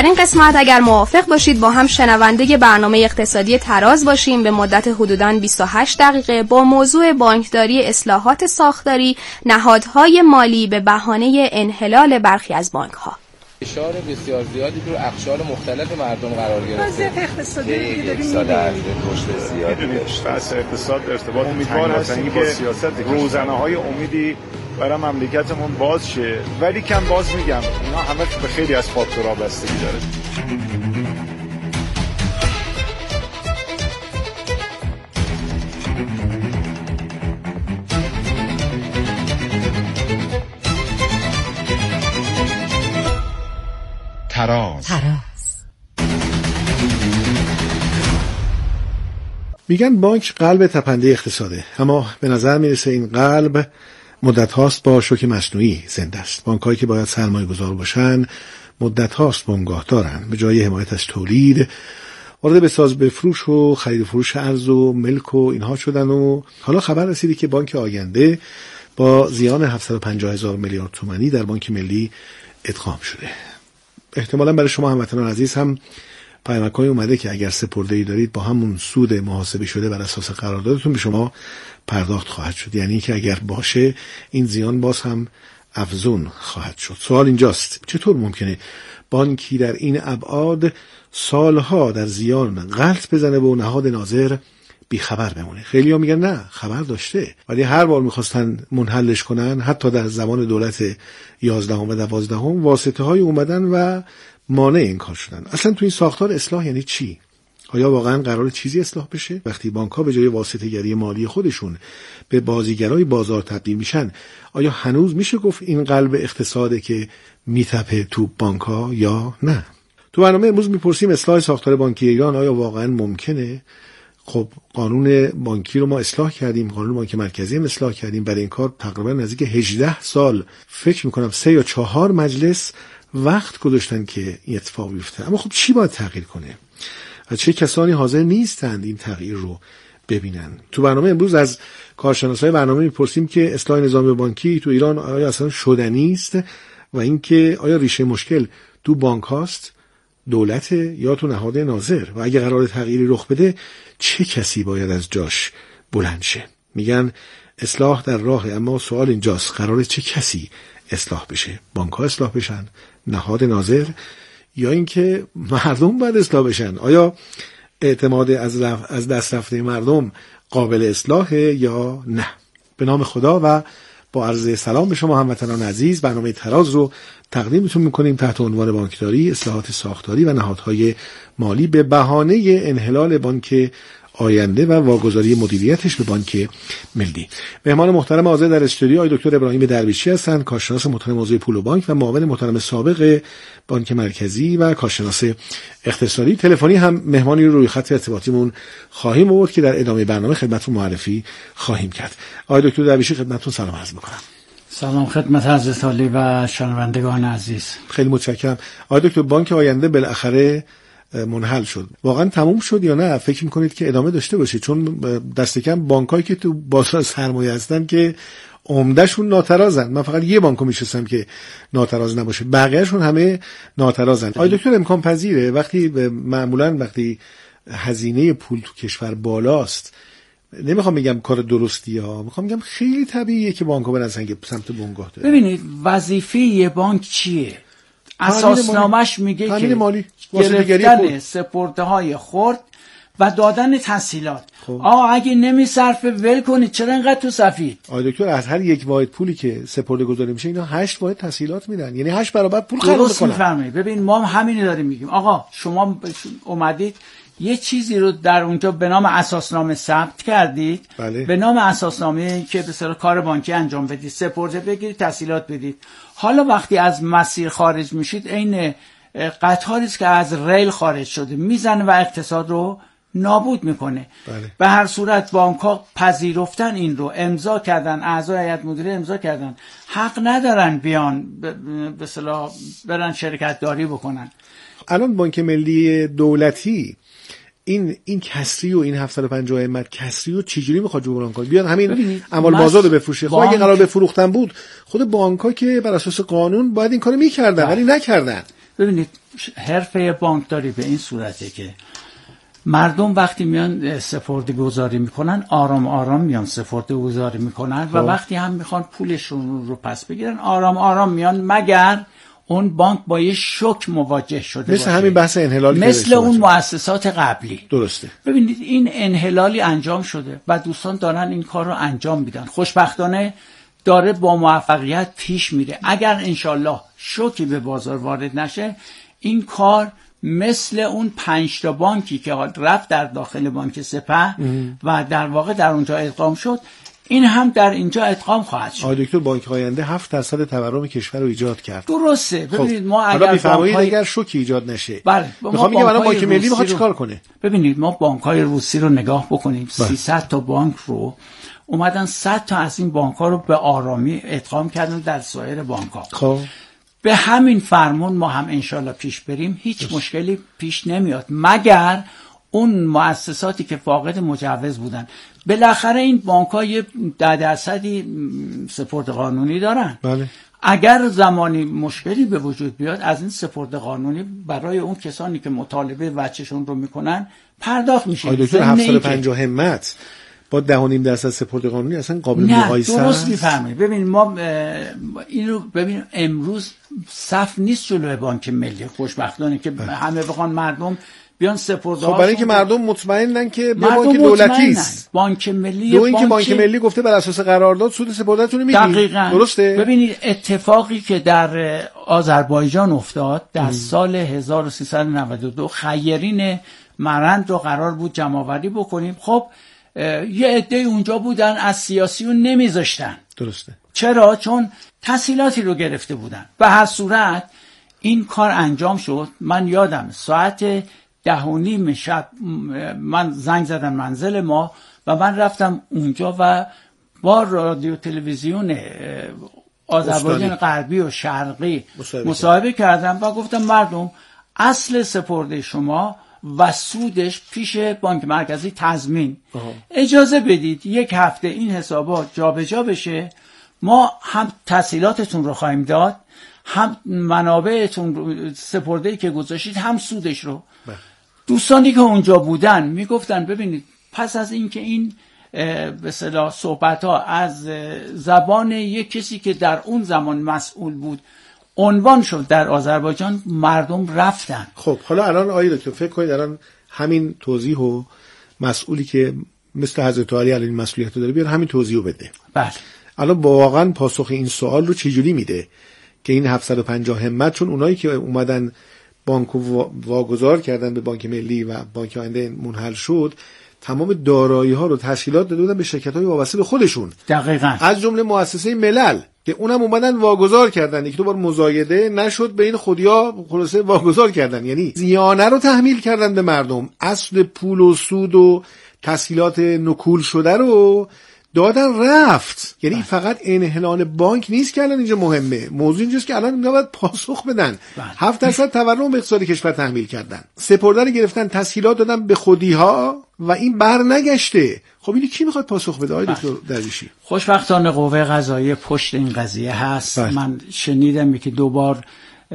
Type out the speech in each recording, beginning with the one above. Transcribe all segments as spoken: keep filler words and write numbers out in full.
در این قسمت اگر موافق باشید با هم شنونده برنامه اقتصادی تراز باشیم به مدت حدوداً بیست و هشت دقیقه با موضوع بانکداری، اصلاحات ساختاری، نهادهای مالی به بهانه انحلال برخی از بانک‌ها. فشار بسیار زیادی رو اقشار مختلف مردم قرار گرفته. وضعیت اقتصادی یک سال از رشد زیادی داشت. بحث اقتصاد ارتباط امیدوار هستیم که روزنه‌های امیدی برای مملکتمون باز شه، ولی کم باز میگم اینا همه به خیلی از فاکتورها بستگی داره. تراز. تراز. میگن بانک قلب تپنده اقتصاده، اما به نظر میرسه این قلب مدت هاست با شوک مصنوعی زنده است. بانک هایی که باید سرمایه گذار باشن مدت هاست بنگاه دارن، به جای حمایت از تولید وارد به ساز بفروش و خرید و فروش ارز و ملک و اینها شدن و حالا خبر رسیدی که بانک آینده با زیان هفتصد و پنجاه هزار میلیارد تومانی در بانک ملی ادغام شده. احتمالاً برای شما هموطنان عزیز هم پیامک‌های اومده که اگر سپرده‌ای دارید با همون سود محاسبه شده بر اساس قراردادتون به شما پرداخت خواهد شد، یعنی که اگر باشه این زیان باز هم افزون خواهد شد. سوال اینجاست چطور ممکنه بانکی در این ابعاد سالها در زیان غلط بزنه و نهاد ناظر بیخبر بمونه؟ خیلی ها میگن نه خبر داشته، ولی هر بار میخواستن منحلش کنن، حتی در زمان دولت یازدهم و دوازدهم واسطه های اومدن و مانع این کار شدن. اصلا تو این ساختار اصلاح یعنی چی؟ آیا واقعا قرار چیزی اصلاح بشه؟ وقتی بانک ها به جای واسطه گری مالی خودشون به بازیگرای بازار تبدیل میشن، آیا هنوز میشه گفت این قلب اقتصاده که میتپه تو بانک ها یا نه؟ تو برنامه امروز میپرسیم اصلاح ساختار بانکی ایران آیا واقعا ممکنه؟ خب قانون بانکی رو ما اصلاح کردیم، قانون بانک مرکزی هم اصلاح کردیم، برای این کار تقریبا نزدیک هجده سال فکر میکنم سه یا چهار مجلس وقت گذاشتن که این اتفاق بیفته. اما خب چی باید تغییر کنه؟ و چه کسانی حاضر نیستند این تغییر رو ببینن؟ تو برنامه امروز از کارشناسای برنامه میپرسیم که اصلاح نظام بانکی تو ایران آیا اصلا شدنی است و اینکه آیا ریشه مشکل تو بانک هاست، دولت یا تو نهاد ناظر، و اگه قرار تغییری رخ بده چه کسی باید از جاش بلند شه؟ میگن اصلاح در راه، اما سوال اینجاست قرار چه کسی اصلاح بشه؟ بانک ها اصلاح بشن، نهاد ناظر، یا اینکه مردم باید اصلاح بشن؟ آیا اعتماد از از دست رفته مردم قابل اصلاحه یا نه؟ به نام خدا و با عرض سلام به شما هموطنان عزیز، برنامه تراز رو تقدیمتون میکنیم تحت عنوان بانکداری، اصلاحات ساختاری و نهادهای مالی به بهانه انحلال بانک آینده و واگذاری مدیریتش به بانک ملی. مهمان محترم حاضر در استودیو آقای دکتر ابراهیم درویشی هستند، کارشناس محترم موضوع پول و بانک و معاون محترم سابق بانک مرکزی و کارشناس اقتصادی. تلفنی هم مهمانی رو روی خط ارتباطیمون خواهیم آورد که در ادامه برنامه خدمتتون معرفی خواهیم کرد. آقای دکتر درویشی خدمتتون سلام عرض می‌کنم. سلام خدمت حضرت عالی و شنوندگان عزیز. خیلی متشکرم. آقای دکتر بانک آینده بالاخره منحل شد، واقعا تموم شد یا نه؟ فکر میکنید که ادامه داشته باشه؟ چون دست کم بانکایی که تو بازار سرمایه هستن که عمدهشون ناترازن، من فقط یه بانکو میشناسم که ناتراز نباشه، بقیه‌شون همه ناترازن. آیا دکتر امکان پذیره وقتی معمولا وقتی هزینه پول تو کشور بالاست، نمیخوام بگم کار درستی ها، میخوام بگم خیلی طبیعیه که بانک‌ها برن سمت سمت بنگاه داره؟ ببینید وظیفه یه بانک چیه؟ اساسنامه‌اش میگه که مالی، گرفتن سپرده‌های خرد و دادن تسهیلات. آقا اگه نمیصرفه ول کنید، چرا اینقدر تو سفید؟ آقای دکتر از هر یک واحد پولی که سپرده گذاری میشه اینا هشت واحد تسهیلات میدن، یعنی هشت برابر پول خرج میکنن. درست میفرمایید. ببین ما همینو داریم میگیم. آقا شما اومدید یه چیزی رو در اونجا به نام اساسنامه ثبت کردید، بله. به نام اساسنامه که به اصطلاح کار بانکی انجام بدید، سپرده بگیرید، تسهیلات بدید. حالا وقتی از مسیر خارج میشید، عین قطاری است که از ریل خارج شده، میزنه و اقتصاد رو نابود میکنه. بله. به هر صورت بانک‌ها پذیرفتن، این رو امضا کردن، اعضای هیئت مدیره امضا کردن، حق ندارن بیان به اصطلاح برن شرکت داری بکنن. الان بانک ملی دولتی این این کسری و این هفتصد و پنجاه همت کسری رو چجوری میخواد جبران کنه؟ بیان همین اموال بازار رو بفروشه. خب اگه قرار بفروختن بود، خود بانک‌ها که بر اساس قانون باید این کارو میکردن ولی نکردن. ببینید حرفه بانکداری به این صورته که مردم وقتی میان سپرده گذاری میکنن آرام آرام میان سپرده گذاری میکنن و وقتی هم میخوان پولشون رو پس بگیرن آرام آرام میان، مگر اون بانک با یه شوک مواجه شده مثل باشه. همین بحث انحلال مثل اون مؤسسات قبلی. درسته. ببینید این انحلالی انجام شده و دوستان دارن این کار رو انجام میدن، خوشبختانه داره با موفقیت پیش میره. اگر انشالله شوکی به بازار وارد نشه این کار مثل اون پنج تا بانکی که رفت در داخل بانک سپه و در واقع در اونجا ادغام شد، این هم در اینجا ادغام خواهد شد. آقای دکتر بانک آینده هفت درصد تورم کشور رو ایجاد کرد. درسته. ببینید خب. ما اگر بانک‌های های... اگر شوکی ایجاد نشه، بله میخوام بگم الان بانک ملی میخواد چیکار کنه؟ ببینید ما بانک‌های روسی رو نگاه بکنیم، سیصد تا بانک رو اومدن صد تا از این بانک‌ها رو به آرامی ادغام کردن در سایر بانک‌ها. خب به همین فرمون ما هم انشالله پیش بریم هیچ بس. مشکلی پیش نمیاد، مگر اون مؤسساتی که فاقد مجوز بودن. بالاخره این بانک‌ها یه ده درصدی سپرد قانونی دارن. بله. اگر زمانی مشکلی به وجود بیاد از این سپرد قانونی برای اون کسانی که مطالبه وجهشون رو میکنن پرداخت میشه. آقای دکتر هفتصد و پنجاه همت با ده و نیم درصد سپرد قانونی اصلا قابل مقایسه نه درست میفهمید. ببین ما این رو ببین امروز صف نیست جلوی بانک ملی، خوشبختانه که بله. همه بخوان مردم بیان سپرده. خب برای اینکه مردم مطمئنن که بانک دولتی است. بانک ملی دو اینکه بانک ملی گفته بر اساس قرارداد سود سپردهتون رو میگیرید. دقیقاً. درسته؟ ببینید اتفاقی که در آذربایجان افتاد در ام. سال هزار و سیصد و نود و دو خیرین مرند رو قرار بود جمع‌آوری بکنیم. خب یه عده اونجا بودن از سیاسیون نمیذاشتن. درسته. چرا؟ چون تسهیلاتی رو گرفته بودن. به هر صورت این کار انجام شد. من یادم ساعت ده و نیم شب من زنگ زدم منزل ما و من رفتم اونجا و با رادیو تلویزیون آذربایجان غربی و شرقی مصاحبه, مصاحبه کردم و گفتم مردم اصل سپرده شما و سودش پیش بانک مرکزی تضمین. آه. اجازه بدید یک هفته این حسابات جابجا بشه، ما هم تسهیلاتتون رو خواهیم داد، هم منابعتون رو سپرده‌ای که گذاشتید، هم سودش رو. بله. دوستانی که اونجا بودن میگفتن ببینید پس از اینکه این به اصطلاح صحبت‌ها از زبان یک کسی که در اون زمان مسئول بود عنوان شد در آذربایجان، مردم رفتن. خب حالا الان آقای دکتر فکر کنید الان همین توضیح و مسئولی که مثل حضرت علی علیه مسئولیت داره بیاد همین توضیح رو بده. بله. الان واقعا پاسخ این سوال رو چجوری میده که این هفتصد و پنجاه همت، چون اونایی که اومدن بانکو واگذار کردن به بانک ملی و بانک آینده منحل شد تمام دارایی ها رو تسهیلات داده بودن به شرکت های وابسته به خودشون. دقیقاً. از جمله مؤسسه ملل که اونم اومدن واگذار کردن، یک دو بار مزایده نشد بین خودیا خلاصه واگذار کردن، یعنی زیانه رو تحمیل کردن به مردم، اصل پول و سود و تسهیلات نکول شده رو دادن رفت. یعنی بله. فقط انحلال بانک نیست که الان اینجا مهمه، موضوع اینجاست که الان اینا باید پاسخ بدن. هفت درصد تورم به اقتصاد کشور تحمیل کردن، سپرده رو گرفتن، تسهیلات دادن به خودی‌ها و این بر نگشته. خب اینو کی میخواد پاسخ بده آقای دکتر درویشی؟ خوشبختانه قوه قضاییه پشت این قضیه هست. بله. من شنیدم که دو بار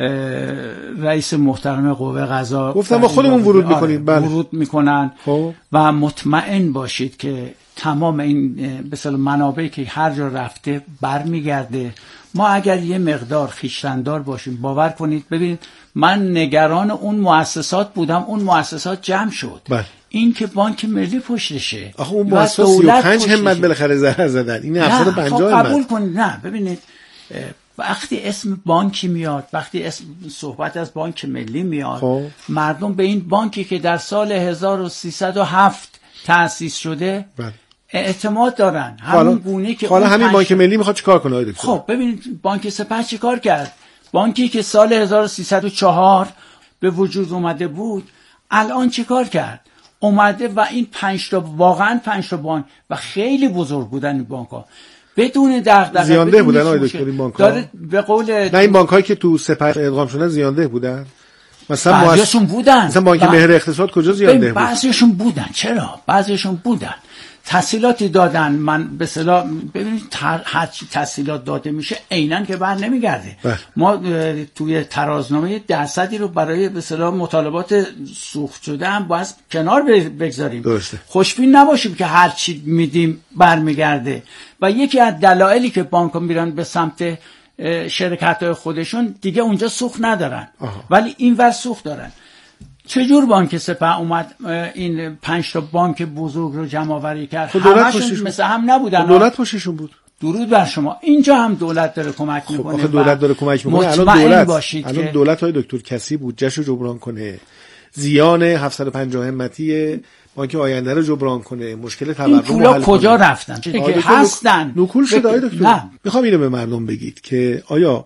رئیس محترم قوه قضا گفتم ما خودمون ورود میکنیم. بله. ورود میکنن. خب. و مطمئن باشید که تمام این به اصطلاح منابعی که هر جا رفته برمیگرده. ما اگر یه مقدار خویشتندار باشیم، باور کنید ببینید من نگران اون مؤسسات بودم، اون مؤسسات جمع شد. بله. این که بانک ملی پشتشه، آخه اون مؤسسات سی و پنج همت بالاخره ضرر زدن، این هفتصد و پنجاه همت. خب قبول کنید. نه ببینید وقتی اسم بانکی میاد، وقتی اسم صحبت از بانک ملی میاد، خب. مردم به این بانکی که در سال هزار و سیصد و هفت تأسیس شده بله. اعتماد دارن، همون گونه که حالا همین بانک ملی میخواد چیکار کنه آقای دکتر؟ خب ببینید بانک سپه چیکار کرد؟ بانکی که سال هزار و سیصد و چهار به وجود اومده بود الان چیکار کرد؟ اومده و این پنج تا واقعا پنج تا بانک و خیلی بزرگ بودن این بانک‌ها بدون دغدغه زیانده بودن آقای دکتر این بانک‌ها. داره به قول نه این بانک‌هایی که تو سپه ادغام شدن زیانده بودن. مثلا بعضیشون بودن. مثلا بانک مهر اقتصاد کجا زیانده بود؟ بعضیشون بودن. چرا؟ بعضیشون بودن. تسهیلاتی دادن. من به اصطلاح ببینید هر چی تسهیلات داده میشه عیناً که بر نمیگرده. ما توی ترازنامه درصدی رو برای به اصطلاح مطالبات سوخت شده هم باید کنار بگذاریم. درسته. خوشبین نباشیم که هر چی میدیم برمیگرده. و یکی از دلایلی که بانک‌ها میرن به سمت شرکت‌های خودشون دیگه اونجا سوخت ندارن. آها. ولی اینور سوخت دارن. چجور بانک سپه اومد این پنج تا بانک بزرگ رو جمع آوری کرد؟ همشون مثل هم نبودن. دولت پشتشون بود. درود بر شما. اینجا هم دولت داره کمک خب میکنه. آخه دولت داره کمک میکنه. الان دولت الان که... دولت های دکتر کسی بودجه‌شو جبران کنه. زیان هفتصد و پنجاه همتی بانک آینده رو جبران کنه. مشکل تورم این پولا کجا رفتن؟ که هستن. نکول شده آقای دکتر. نه. میخوام اینو به مردم بگید که آیا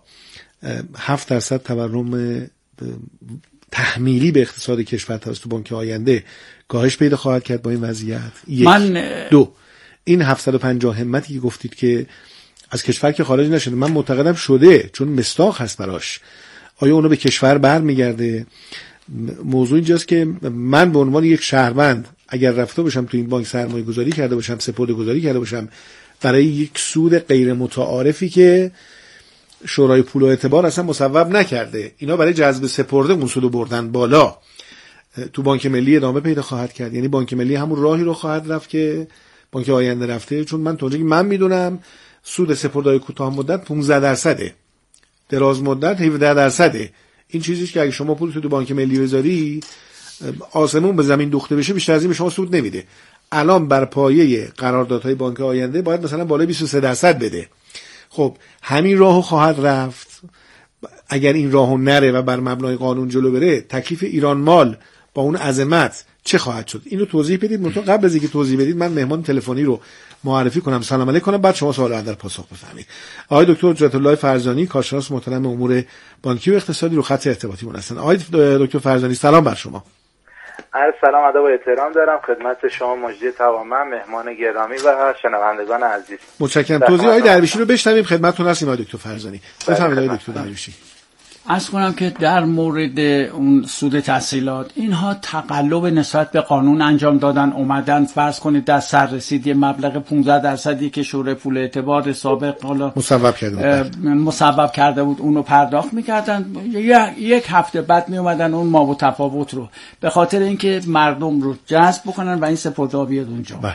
هفت درصد تورم تحمیلی به اقتصاد کشور توسط بانک آینده کاهش پیدا خواهد کرد با این وضعیت؟ یک. من دو، این هفتصد و پنجاه همتی که گفتید که از کشور که خارج نشده، من معتقدم شده چون مصداق هست براش. آیا اونو به کشور برمیگرده؟ موضوع اینجاست که من به عنوان یک شهروند اگر رفته باشم تو این بانک سرمایه گذاری کرده باشم، سپرده گذاری کرده باشم برای یک سود غیر متعارفی که شورای پول و اعتبار اصلا مصوب نکرده، اینا برای جذب سپرده اون سودو بردن بالا، تو بانک ملی ادامه پیدا خواهد کرد. یعنی بانک ملی همون راهی رو خواهد رفت که بانک آینده رفته. چون من تا اونجایی که من میدونم سود سپرده‌های کوتاه مدت پانزده درصده، دراز مدت هفده درصده. این چیزیه که اگه شما پول تو بانک ملی بذاری آسمون به زمین دوخته بشه بیشتر از این به شما سود نمیده. الان بر پایه قراردادهای بانک آینده باید مثلا بالای بیست و سه درصد بده. خب همین راهو خواهد رفت. اگر این راهو نره و بر مبنای قانون جلو بره، تکلیف ایران مال با اون عظمت چه خواهد شد؟ اینو توضیح بدید. منتها قبل از اینکه توضیح بدید من مهمان تلفنی رو معرفی کنم، سلام علیک کنم، بعد شما سوال اندر پاسخ بفرمایید. آقای دکتر حجت الله فرزانی، کارشناس محترم امور بانکی و اقتصادی، رو خط ارتباطی من هستن. آقای دکتر فرزانی سلام بر شما. عرض سلام، ادب و احترام دارم خدمت شما مجری توامن، مهمان گرامی و شنوندگان عزیز. متشکرم. توضیح آقای درویشی رو بشنویم، خدمتتون هستیم آقای دکتر فرزانی. بفرمایید آقای دکتر درویشی. عرض کنم که در مورد اون سود تسهیلات اینها تقلب نسبت به قانون انجام دادن، اومدن فرض کنید در سر رسید یه مبلغ پانزده درصدی که شورای پول اعتبار سابق حالا مصوب کرده بود مصوب کرده بود اونو پرداخت میکردن، یک هفته بعد میومدن اون ما و تفاوت رو به خاطر اینکه مردم رو جذب بکنن و این سپرده بیاد اونجا. بله.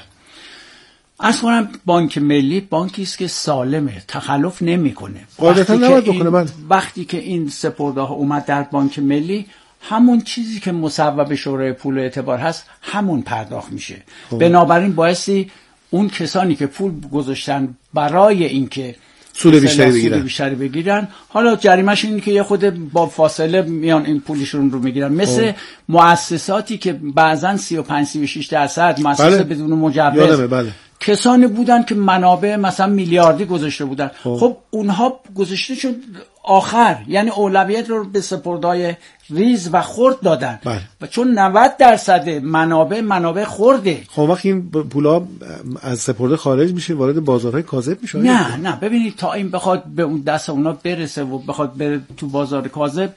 از کنم بانک ملی بانکی است که سالمه، تخلف نمیکنه. قاعدتا نباید بکنه. من وقتی که این سپرده ها اومد در بانک ملی، همون چیزی که مصوب شورای پول و اعتبار هست همون پرداخت میشه. خوب. بنابراین بایستی اون کسانی که پول گذاشتن برای اینکه سود بیشتری بگیرن. بیشتری بگیرن، حالا جریمه‌ش اینه که یه خود با فاصله میان این پولشون رو میگیرن. مثل مؤسساتی که بعضن سی و پنج سی و شش درصد مؤسسه بله. بدون مجوز یادمه بله. کسانی بودن که منابع مثلا میلیاردی گذاشته بودن. خب, خب اونها گذاشته شد آخر، یعنی اولویت رو به سپرده‌های ریز و خرد دادن. بله. و چون نود درصد منابع منابع خرده. خب وقت این پولا از سپرده خارج میشه، وارد بازارهای کاذب میشه. نه نه ببینید تا این بخواد به اون دست اونا برسه و بخواد بره تو بازار کاذب،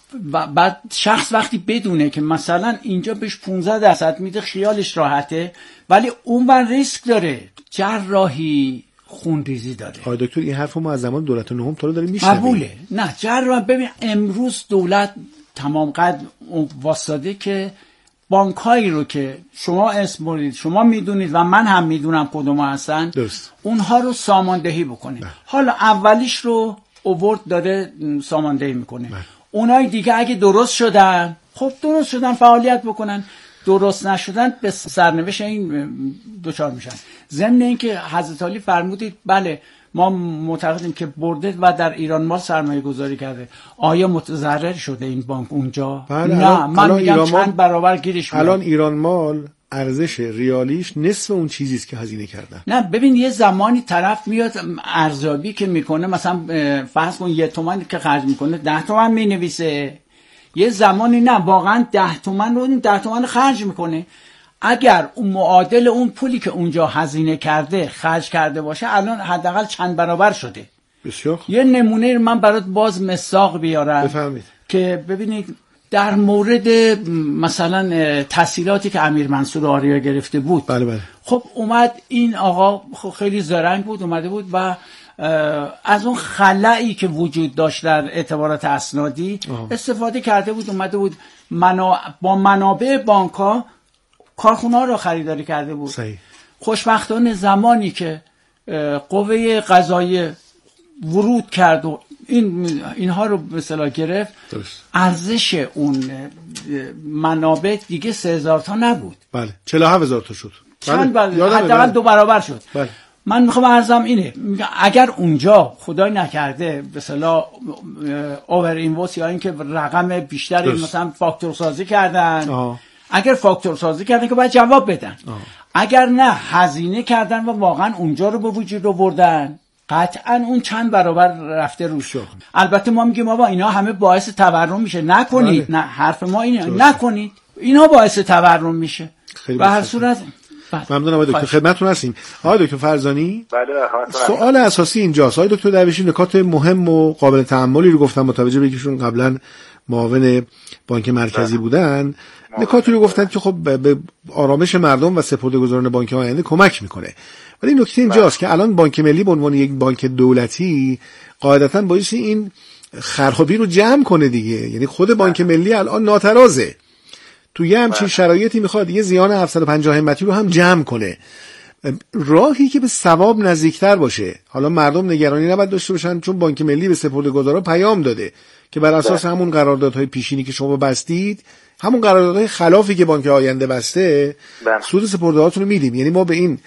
و بعد شخص وقتی بدونه که مثلا اینجا بهش پانزده درصد میده خیالش راحته، ولی اونور ریسک داره، جراحی خونریزی داره. آقای دکتر این حرفو ما از زمان دولت نهم تا داره میشنویم. قبوله. نه جراح ببین امروز دولت تمام قد واسطه که بانکایی رو که شما اسم بردید، شما میدونید و من هم میدونم کدوم هستن، درست. اونها رو ساماندهی بکنه. نه. حالا اولیش رو اوورد داره ساماندهی میکنه. نه. اونای دیگه اگه درست شدن، خب درست شدن فعالیت بکنن، درست نشدن به سرنوشت این دوچار میشن. ضمن اینکه حضرت علی فرمودید بله ما معتقدیم که برده و در ایران مال سرمایه گذاری کرده، آیا متضرر شده این بانک اونجا؟ بله. نه الان، من الان میگم چند برابر گیرش میاد. الان ایران مال ارزش ریالیش نصف اون چیزی است که هزینه کردن. نه ببین یه زمانی طرف میاد ارزیابی که میکنه، مثلا فرض کن یه تومن که خرج میکنه ده تومن مینویسه، یه زمانی نه واقعا ده تومن رو این ده تومن خرج میکنه. اگر اون معادل اون پولی که اونجا هزینه کرده خرج کرده باشه، الان حداقل چند برابر شده. بسیار یه نمونه من برات باز مثاق بیارم بفهمید. که ببینید در مورد مثلا تسهیلاتی که امیر منصور آریا گرفته بود، بله بله. خب اومد این آقا خیلی زرنگ بود، اومده بود و از اون خلایی که وجود داشت در اعتبارات اسنادی آه. استفاده کرده بود، اومده بود منا... با منابع بانک‌ها کارخونه‌ها رو خریداری کرده بود. صحیح. خوشبختانه زمانی که قوه قضاییه ورود کرد و این اینها رو به اصطلاح گرفت، درست. ارزش اون منابع دیگه سه هزار تا نبود، بله چهل و هفت هزار تا شد، چند بله. حداقل دو برابر شد. بله. من میخوام عرضم اینه، اگر اونجا خدای نکرده به اصطلاح اوور اینویس یا اینکه رقم بیشتری مثلا فاکتور سازی کردن آه. اگر فاکتور سازی کردن که باید جواب بدن آه. اگر نه هزینه کردن و واقعا اونجا رو به وجود آوردن، قطعا اون چند برابر رفته رو شد. البته ما میگیم بابا اینا همه باعث تورم میشه، نکنید بله. نه حرف ما اینه درست. نکنید، اینا باعث تورم میشه. به هر صورت ممنونم آقای دکتر، خدمتتون هستیم. آقای دکتر فرزانی، بله سوال اساسی اینجاست. آقای دکتر درویشی نکات مهم و قابل تأملی رو گفتن، متوجه به اینکه قبلا معاون بانک مرکزی بودن، نکاتی رو گفتن که خب به آرامش مردم و سپرده‌گذاران بانک آینده کمک میکنه. ولی نکته اینجاست که الان بانک ملی به عنوان یک بانک دولتی قاعدتاً باعث این خرابی رو جمع کنه دیگه، یعنی خود بانک ملی الان ناترازه، تو یه همچین شرایطی میخواد یه زیان هفتصد و پنجاه همتی رو هم جمع کنه. راهی که به ثواب نزدیکتر باشه، حالا مردم نگرانی نباید داشته باشن چون بانک ملی به سپرده‌گذارا پیام داده که بر اساس همون قراردادهای پیشینی که شما بستید، همون قراردادهای خلافی که بانک آینده بسته، سود سپرده‌هاتون رو میدیم. یعنی ما به این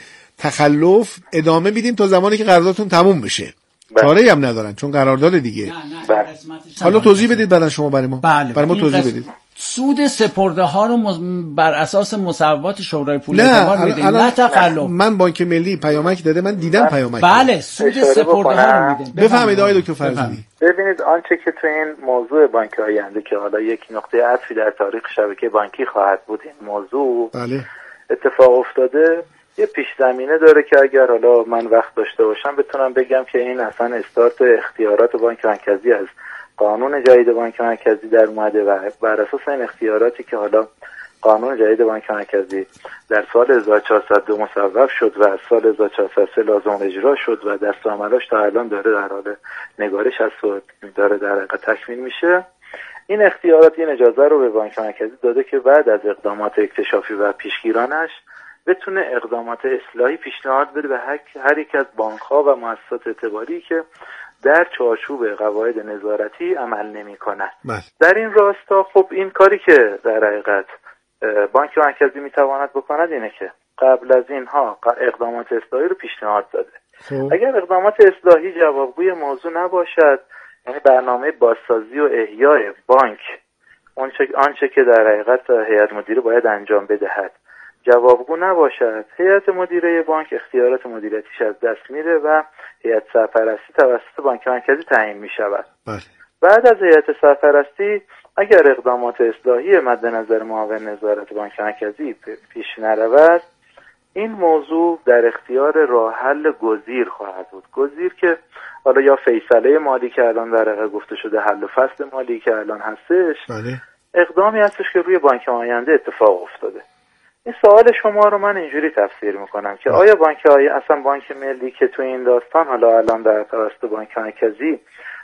تخلف ادامه میدیم تا زمانی که قراردادتون تموم بشه. کاری هم ندارن چون قرارداد دیگه. نه نه حالا توضیح بدید برای شما، برای ما بله. برای ما توضیح بدید. سود سپرده ها رو مز... بر اساس مصوبات شورای پول اعتبار میدیم، نه تخلف. من بانک ملی پیامک داده، من دیدم پیامک. بله سود سپرده ها رو میدیم. بفهمید آقای دکتر فرزانی. ببینید آنچه که تو این موضوع بانک آینده که حالا یک نقطه عطفی در تاریخ شبکه بانکی خواهد بود، این موضوع بله. اتفاق افتاده، یه پیش زمینه داره که اگر حالا من وقت داشته باشم بتونم بگم که این اصلا استارت اختیارات بانک مرکزی از قانون جدید بانک مرکزی در اومده و بر اساس این اختیاراتی که حالا قانون جدید بانک مرکزی در سال هزار و چهارصد و دو مصوب شد و از سال هزار و چهارصد و سه لازم اجرا شد و دستورالعملش تا الان داره در حال نگارش هست و داره در حقیقت تکمیل میشه. این اختیارات این اجازه رو به بانک مرکزی داده که بعد از اقدامات اکتشافی و پیشگیرانش بتونه اقدامات اصلاحی پیشنهاد بده به هر یک از بانک‌ها و مؤسسات اعتباری که در چارچوب قواعد نظارتی عمل نمی‌کنند. در این راستا خب این کاری که در حقیقت بانک مرکزی میتواند بکند اینه که قبل از اینها اقدامات اصلاحی رو پیشنهاد داده. خب. اگر اقدامات اصلاحی جوابگوی موضوع نباشد، یعنی برنامه بازسازی و احیای بانک آنچه آنچه که در حقیقت هیئت مدیره باید انجام بدهد جوابگو نباشد، هیئت مدیره بانک اختیارات مدیریتیش از دست میره و هیئت سرپرستی توسط بانک مرکزی تعیین میشود. بعد از هیئت سرپرستی اگر اقدامات اصلاحی مد نظر معاون نظارت بانک مرکزی پیش نرود، این موضوع در اختیار راه حل گزیر خواهد بود. گزیر که حالا یا فیصله مالی که الان در واقع گفته شده، حل و فصل مالی که الان هستش، بله. اقدامی هستش که روی بانک آینده اتفاق افتاده. این سوال شما رو من اینجوری تفسیر میکنم که آیا بانک آینده اصلا بانک ملی که تو این داستان حالا الان در توسط بانک مرکزی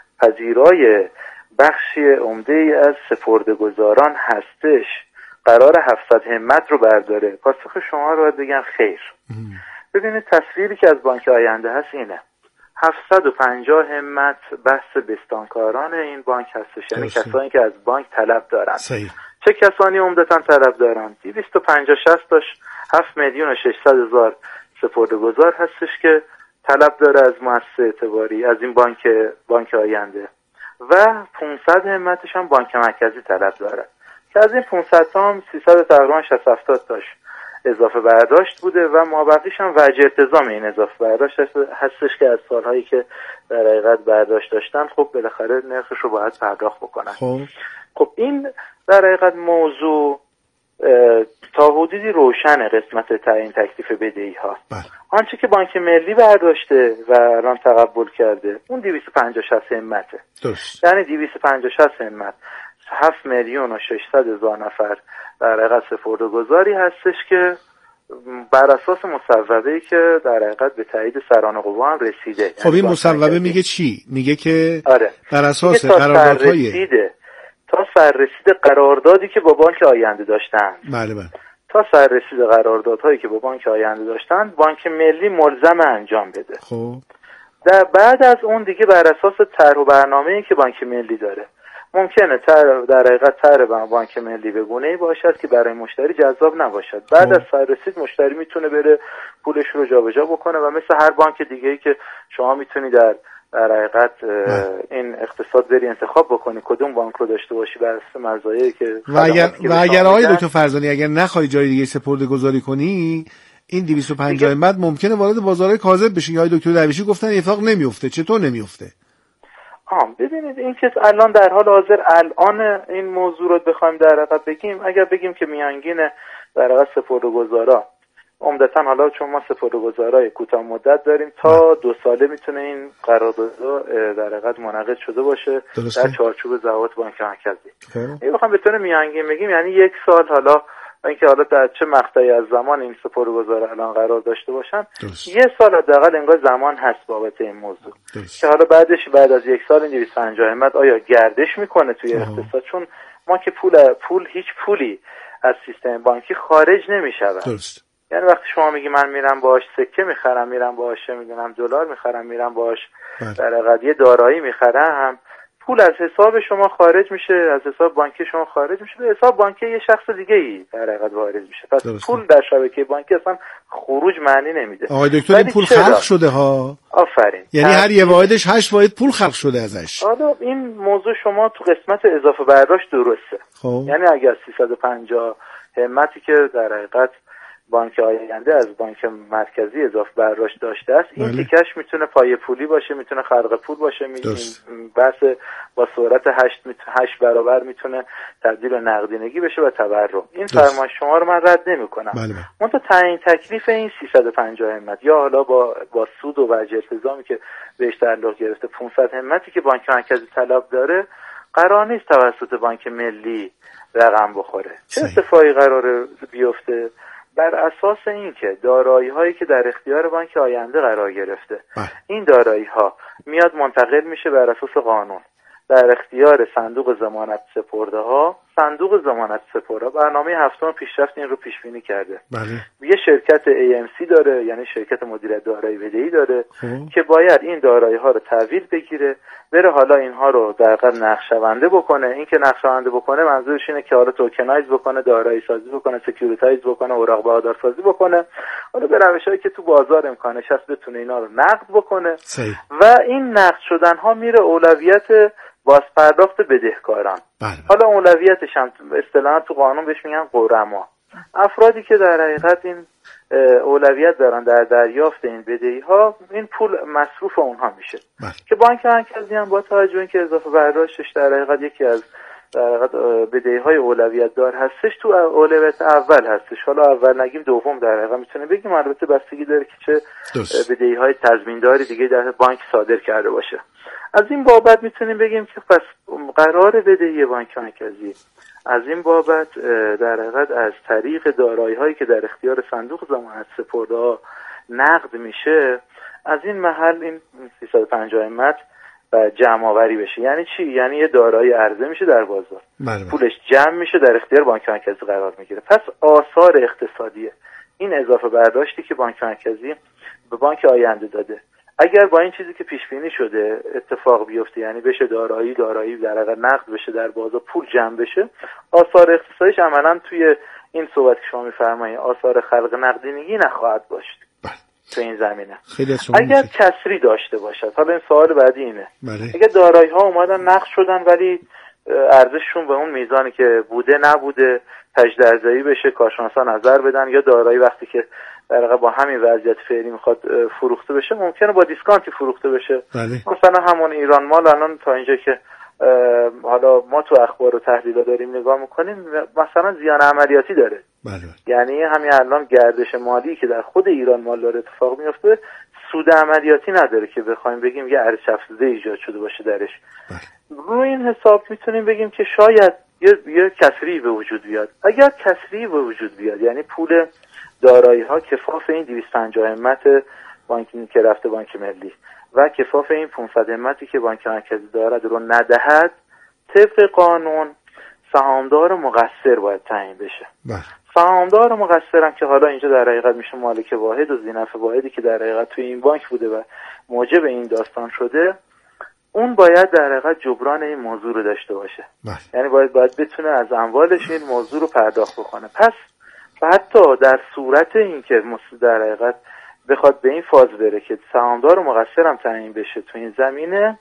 پذیرای بخشی عمده ای از سپرده‌گذاران هستش، قرار هفتصد همت رو برداره؟ پاسخ شما رو باید بگم خیر. ببینید تصویری که از بانک آینده هست اینه، هفتصد و پنجاه همت بحث بستانکاران این بانک هستش، یعنی کسانی که از بانک طلب دارن. صحیح. چه کسانی عمدتاً طلب دارن؟ دویست و پنجاه شصت تاش هفت میلیون و ششصد هزار سپرده‌گذار هستش که طلب داره از مؤسسه اعتباری، از این بانک بانک آینده، و پانصد همتش هم بانک مرکزی طلب داره که از این پانصد تا هم سیصد تقریبا شصت هفتاد تاش اضافه برداشت بوده و مابقیش هم وجه التزام این اضافه برداشت هستش که از سالهایی که در حقیقت برداشت داشتن خب بالاخره نرخش رو باید پرداخت بکنن. خب خب این در حقیقت موضوع تا حدودی روشن قسمت تعیین تکلیف بدهی ها. آنچه که بانک ملی برداشته و الان تقبل کرده اون دویست و پنجاه شصت همته، یعنی دویست و پنجاه شصت همت هفت میلیون و ششصد هزار نفر در حقیقت سپرده‌گذاری هستش که بر اساس مصوبه‌ای که در حقیقت به تایید سران قوا هم رسیده. خب این مصوبه میگه چی؟ میگه که آره. بر اساس قراردادهای تا سررسید قراردادی که با بانک آینده داشتن. بله بله. تا سررسید قراردادهایی که با بانک آینده داشتن بانک ملی ملزم انجام بده. خب در بعد از اون دیگه بر اساس طرح و برنامه‌ای که بانک ملی داره ممکنه طرح در حقیقت طرح بانک ملی به گونه‌ای باشد که برای مشتری جذاب نباشد. بعد از سررسید مشتری میتونه بره پولش رو جابجا بکنه و مثل هر بانک دیگه‌ای که شما میتونی در در حقیقت این اقتصاد بری انتخاب بکنی کدوم بانک رو داشته باشی بر اساس مزایایی که و اگر و اگر آقای دکتر فرزانی اگر نخوای جای دیگه سپرده‌گذاری کنی این دویست و پنجاه مد ممکنه وارد بازار کاذب بشه. یا دکتر درویشی گفتن اتفاق نمیفته. چطور نمیفته؟ آم ببینید این که الان در حال حاضر الان این موضوع رو بخوایم در حقیقت بگیم اگر بگیم که میانگین در حقیقت سپرده‌گذارا عمدتاً حالا چون ما سپرده‌گذارای کوتاه مدت داریم تا دو ساله میتونه این قراردادها در حقیقت منعقد شده باشه درسته. در چارچوب ضوابط بانک مرکزی. این بخوام به طور میانگین بگیم یعنی یک سال حالا اینکه حالا در چه مقطعی از زمان این سپرده‌گذارا الان قرار داشته باشن درست. یه سال حداقل انگار زمان هست بابت این موضوع درست. که حالا بعدش بعد از یک سال این دویست و پنجاه مد آیا گردش میکنه توی اقتصاد چون ما که پول پول هیچ پولی از سیستم بانکی خارج نمیشود. درست. یعنی وقتی شما میگی من میرم باهاش سکه میخرم میرم باهاش میدونم دلار میخرم میرم باهاش در حقیقت یه دارایی میخرم پول از حساب شما خارج میشه از حساب بانکی شما خارج میشه به حساب بانکی یه شخص دیگه ای در حقیقت وارد میشه. پس درسته. پول در شبکه بانکی اصلا خروج معنی نمیده. آقای دکتر این پول خلق شده ها. آفرین. یعنی هر یه واحدش هشت واحد پول خلق شده ازش. حالا این موضوع شما تو قسمت اضافه برداشت درسته. خب. یعنی اگر سیصد و پنجاه همتی که در حقیقت بانک آینده از بانک مرکزی اضافه برداشت داشته است این بله. تیکش میتونه پایه پولی باشه میتونه خلق پول باشه میتونه بس با سرعت هشت هشت برابر میتونه تبدیل به نقدینگی بشه و تورم. این فرمان شما رو من رد نمیکنم. بله. منتها تعیین تکلیف این سیصد و پنجاه همت یا حالا با با سود و وجه التزامی که بهش تعلق گرفته پانصد همتی که بانک مرکزی طلب داره قرار نیست توسط بانک ملی رقم بخوره. چه اتفاقی قراره بیفته؟ بر اساس اینکه دارایی‌هایی که در اختیار بانک آینده قرار گرفته بله. این دارایی‌ها میاد منتقل میشه بر اساس قانون در اختیار صندوق ضمانت سپرده‌ها. صندوق ضمانت سپرده‌ها برنامه هفتم پیشرفت این رو پیش بینی کرده. بله. یه شرکت ای ام سی داره یعنی شرکت مدیریت دارایی بدهی داره خوب. که باید این دارایی‌ها رو تحویل بگیره بره حالا اینها رو در واقع نقشه‌بندی بکنه. این که نقشه‌بندی بکنه منظورش اینه که حالا توکنایز بکنه دارایی سازی بکنه سکیوریتایز بکنه اوراق بهادار سازی بکنه حالا به روشایی که تو بازار امکانش هست بتونه اینا رو نقد بکنه صحیح. و این نقد شدن‌ها میره اولویت بازپرداخت بدهکاران. بله. حالا اولویتش هم اصطلاحاً تو قانون بهش میگن غرما. افرادی که در حقیقت این اولویت دارن در دریافت این بدهی‌ها این پول مصروف اونها میشه. بله. که بانک مرکزی هم با توجه اینکه اضافه برداشتش در حقیقت یکی از در حقیقت بدهی‌های اولویت دار هستش تو اولویت اول هستش. حالا اول نگیم دوم در حقیقت میتونه بگیم البته بستگی داره که چه بدهی‌های تضمینداری دیگه در بانک صادر کرده باشه. از این بابت میتونیم بگیم که پس قرار بدهی بانک مرکزی از این بابت در حقیقت از طریق دارایی‌هایی که در اختیار صندوق ضمانت سپرده‌ها نقد میشه از این محل این سیصد و پنجاه مت و جمع آوری بشه. یعنی چی؟ یعنی یه دارایی عرضه میشه در بازار بله. پولش جمع میشه در اختیار بانک مرکزی قرار میگیره. پس آثار اقتصادی این اضافه برداشتی که بانک مرکزی به بانک آینده داده اگر با این چیزی که پیش بینی شده اتفاق بیفته یعنی بشه دارایی دارایی در واقع نقد بشه در بازار پول جمع بشه آثار اقتصادیش عملاً توی این صحبت که شما میفرمایید آثار خلق نقدینگی نخواهد داشت تو این زمینه. اگر کسری داشته باشد حالا این سوال بعدی اینه بله. اگر دارایی ها اومدن نقد شدن ولی ارزششون به اون میزانی که بوده نبوده تجدید ارزیابی بشه کارشناسا نظر بدن یا دارایی وقتی که در واقع با همین وضعیت فعلی میخواد فروخته بشه ممکنه با دیسکانتی فروخته بشه بله. مثلا همون ایران مال الان تا اینجا که حالا ما تو اخبار و تحلیل داریم نگاه میکنیم مثلا زیان عملیاتی داره بله. یعنی همین الان گردش مالی که در خود ایران مال داره اتفاق میفته سود عملیاتی نداره که بخوایم بگیم یه ارزش افزوده ایجاد شده باشه درش بله. روی این حساب میتونیم بگیم که شاید یه, یه کسری به وجود بیاد. اگر کسری به وجود بیاد، یعنی پول دارایی ها کفاف این دویست و پنجاه همت بانکی که رفته بانک ملی و کفاف این پانصد همتی که بانک مرکزی دارد رو ندهد، طبق قانون سهامدار مقصر باید تعیین بشه. بله. سهامدار مقصرم که حالا اینجا در حقیقت میشه مالک واحد و ذینفع واحدی که در حقیقت توی این بانک بوده و موجب این داستان شده، اون باید در حقیقت جبران این موضوع رو داشته باشه. بله. یعنی باید باید بتونه از اموالش این موضوع رو پرداخت بکنه. پس حتی در صورت اینکه در حقیقت بخواد به این فاز بره که سهامدار مقصرم تعیین بشه تو این زمینه،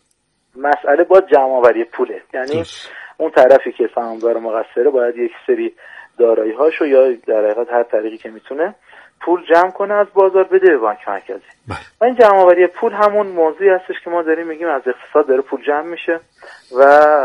مسئله با جمع‌آوری پوله. یعنی دوست. اون طرفی که سهامدار مقصره باید یک سری دارایی هاشو یا در حقیقت هر طریقی که میتونه پول جمع کنه از بازار بده به بانک مرکزی. بله. و این جمع‌آوری پول همون موضوعی هستش که ما داریم میگیم از اقتصاد داره پول جمع میشه و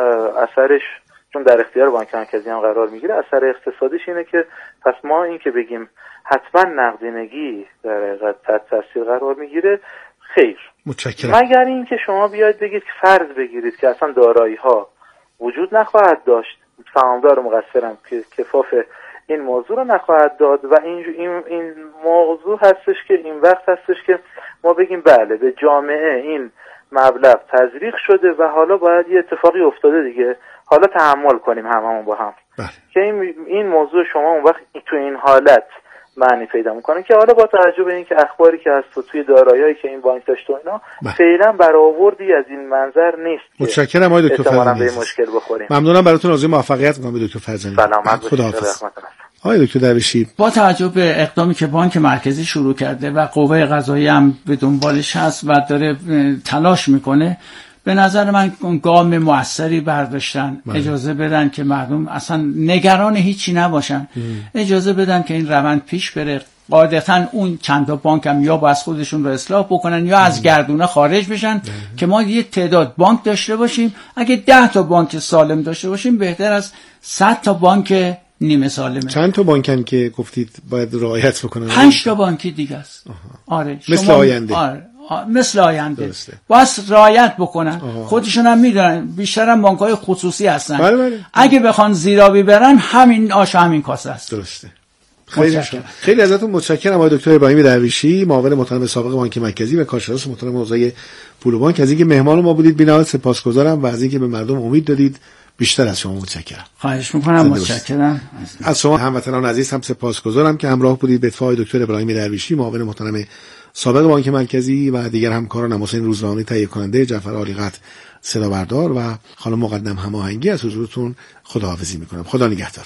اثرش چون در اختیار بانک مرکزی هم قرار میگیره، اثر اقتصادیش اینه که پس ما این که بگیم حتما نقدینگی در حقیقت تحت تاثیر قرار میگیره، خیر. متشکرم. مگر اینکه شما بیاید بگید که فرض بگیرید که اصلا دارایی ها وجود نخواهد داشت، سهامدار مقصرم که کفاف این موضوع رو نخواهد داد و این این این موضوع هستش که این وقت هستش که ما بگیم بله به جامعه این مبلغ تزریق شده و حالا باید یه اتفاقی افتاده دیگه، حالا تحمل کنیم هممون با هم. بله. که این این موضوع شما اون وقت تو این حالت معنی پیدا میکنه که حالا با توجه به اینکه اخباری که هست و توی دارایی‌هایی که این بانک داشت و اینا فعلا برآوردی از این منظر نیست. متشکرم آقای دکتر فرزانی. به مشکل بخوریم. ممنونم براتون، آرزوی موفقیت می‌کنم به دکتر فرزانی. سلامت خداحافظ. آقای دکتر درویشی، با توجه به اقدامی که بانک مرکزی شروع کرده و قوه قضاییه هم به دنبالش هست و داره تلاش میکنه، به نظر من گام موثری برداشتن. ماله. اجازه بدن که مردم اصلا نگران هیچی نباشن. ام. اجازه بدن که این روند پیش بره. قاعدتا اون چند تا بانک هم یا باید خودشون رو اصلاح بکنن یا ام. از گردونه خارج بشن. ام. که ما یه تعداد بانک داشته باشیم. اگه ده تا بانک سالم داشته باشیم بهتر از صد تا بانک نیمه سالمه. چند تا بانکن که گفتید باید رعایت بکنن؟ پنج تا بانکی دیگه است. آره. مثل آینده. آره. مثل آینده باید رعایت بکنن. آها. خودشون هم میدونن، بیشتر هم بانک‌های خصوصی هستن. بله بله. اگه بخوان زیرابی برن همین آش همین کاسه است. درسته. خیلی خیلی ازتون متشکرم آقای دکتر ابراهیم درویشی، معاون محترم سابق بانک مرکزی و کارشناس محترم حوزه پول و بانک، از اینکه مهمان ما بودید. بی‌نهایت سپاسگزارم و از اینکه به مردم امید دادید. بیشتر از شما متشکرم. خواهش می‌کنم. متشکرم از شما هموطنان عزیز هم سپاسگزارم که همراه بودید به اتفاق دکتر ابراهیم درویشی، معاون محترم سابق بانک مرکزی و دیگر همکاران، حسین روزنامه‌نگار تهیه کننده، جعفر عالیقط صدا بردار و خانم مقدم هماهنگی، از حضورتون خداحافظی می‌کنم. خدا نگهدار.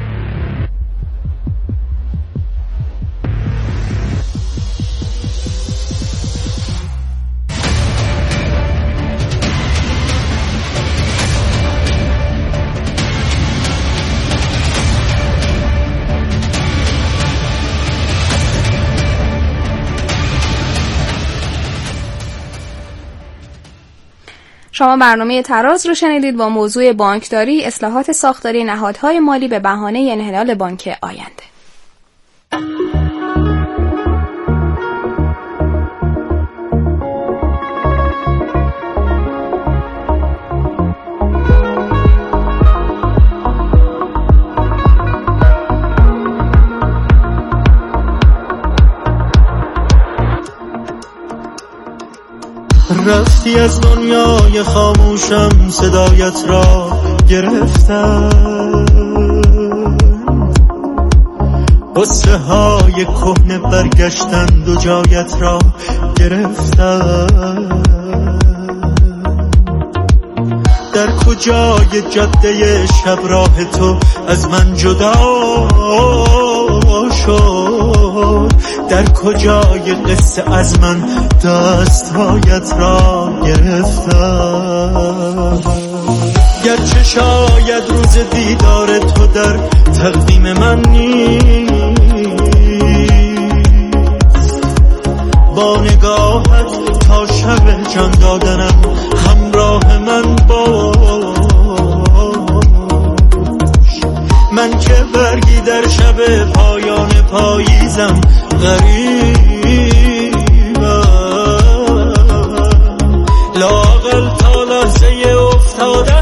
شما برنامه تراز رو شنیدید با موضوع بانکداری، اصلاحات ساختاری نهادهای مالی به بهانه انحلال بانک آینده. رفتی از دنیای خاموشم، صدایت را گرفتم، قصه های کهنه برگشتند و جایت را گرفتم. در کجای جاده شب راه تو از من جدا شد، در کجای قصه از من دستهایت را گرفتم. گرچه شاید روز دیدار تو در تقدیم من نیست، با نگاهت تا شب جان دادنم همراه من باش. من که برگی در شب پایان پاییزم غریبم، لااقل تا لحظه ایستادم